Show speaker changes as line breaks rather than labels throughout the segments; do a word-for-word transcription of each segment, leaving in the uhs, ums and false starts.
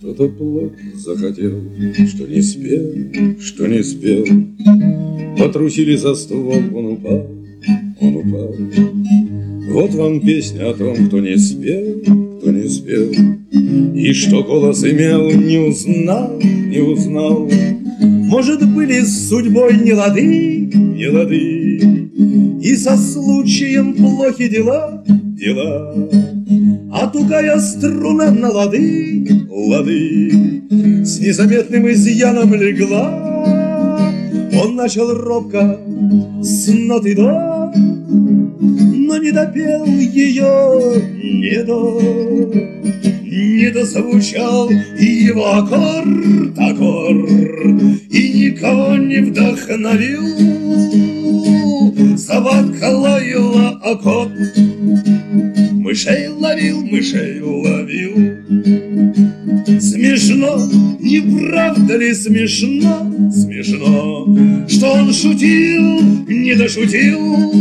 Кто-то плод захотел, что не спел, что не спел. Потрусили за ствол, он упал, он упал. Вот вам песня о том, кто не спел, кто не спел. И что голос имел, не узнал, не узнал. Может, были с судьбой не лады, не лады, и со случаем плохи дела, дела. А тугая струна на лады, лады, с незаметным изъяном легла. Он начал робко с ноты до, но не допел ее, не до, не дозвучал его аккорд, аккорд, и никого не вдохновил. Собака лаяла, а кот мышей ловил, мышей ловил. Смешно, не правда ли смешно, смешно, что он шутил, не дошутил,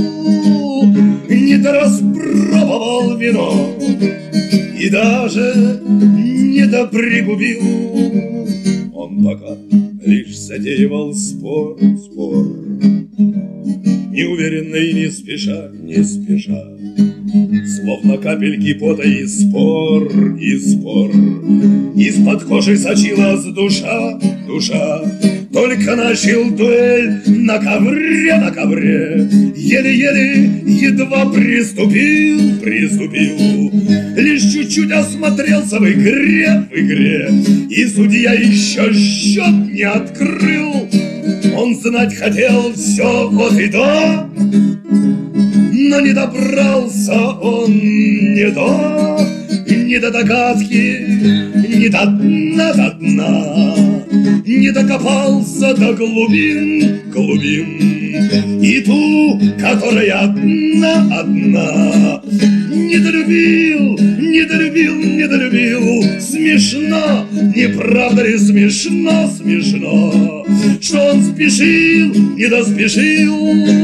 не дораспробовал вино и даже не допригубил. Он пока лишь затеивал спор, спор, неуверенно и не спеша, не спеша, словно капельки пота и спор, и спор. Из-под кожи сочилась душа, душа. Только начал дуэль на ковре, на ковре, еле-еле, едва приступил, приступил. Лишь чуть-чуть осмотрелся в игре, в игре, и судья еще счет не открыл. Он знать хотел все от и до, но не добрался он не до, не до догадки, не до дна, до дна, не докопался до глубин, глубин. И ту, которая одна, одна, недолюбил, недолюбил, недолюбил. Смешно, не правда ли смешно, смешно, что он спешил, не доспешил.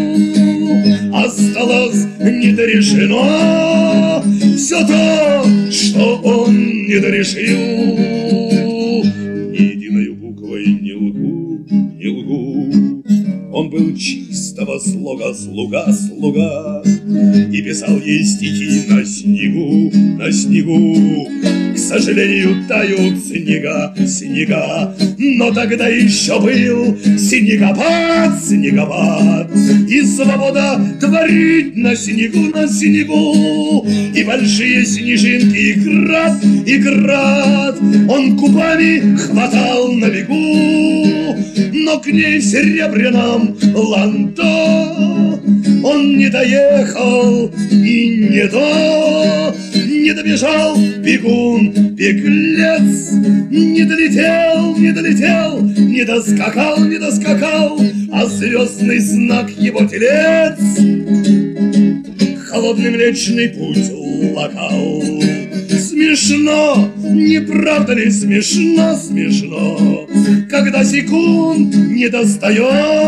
Осталось недорешено все то, что он не дорешил. Ни единою буквой не лгу, не лгу. Он был чистого слога слуга, слуга, и писал ей стихи на снегу, на снегу. К сожалению, тают снега, снега, но тогда еще был снегопад, снегопад, и свобода творить на снегу, на снегу, и большие снежинки, и град, и град. Он кубами хватал на бегу, но к ней в серебряном ландо он не доехал и не до, не добежал бегун, беглец, не долетел, не долетел, не доскакал, не доскакал, а звездный знак его телец холодный Млечный Путь локал. Смешно, не правда ли смешно, смешно, когда секунд не достает,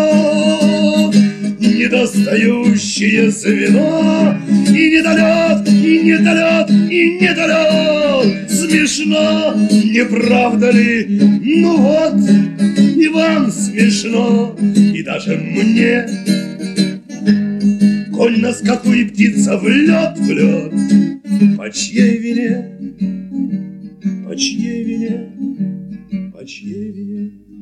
недостающее звено, и недолет, и недолет, и недолет. Смешно, не правда ли? Ну вот, и вам смешно, и даже мне. Коль на скаку и птица в лед, в лед, по чьей вине, по чьей вине, по чьей вине?